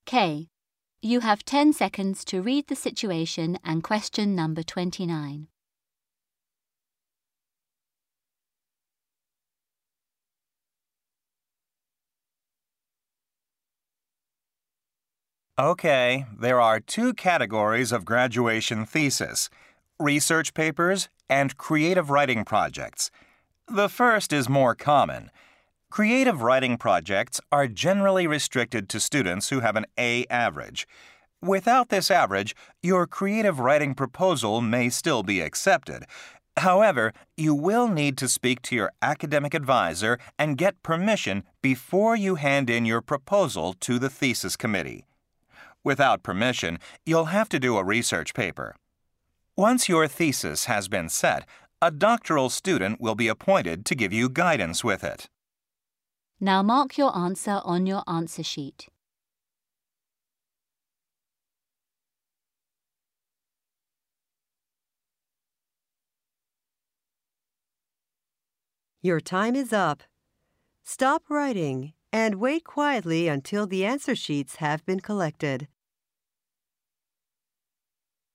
K. You have 10 seconds to read the situation and question number 29. Okay, there are two categories of graduation thesis: research papers and creative writing projects. The first is more common. Creative writing projects are generally restricted to students who have an A average. Without this average, your creative writing proposal may still be accepted. However, you will need to speak to your academic advisor and get permission before you hand in your proposal to the thesis committee. Without permission, you'll have to do a research paper. Once your thesis has been set, a doctoral student will be appointed to give you guidance with it. Now mark your answer on your answer sheet. Your time is up. Stop writing and wait quietly until the answer sheets have been collected.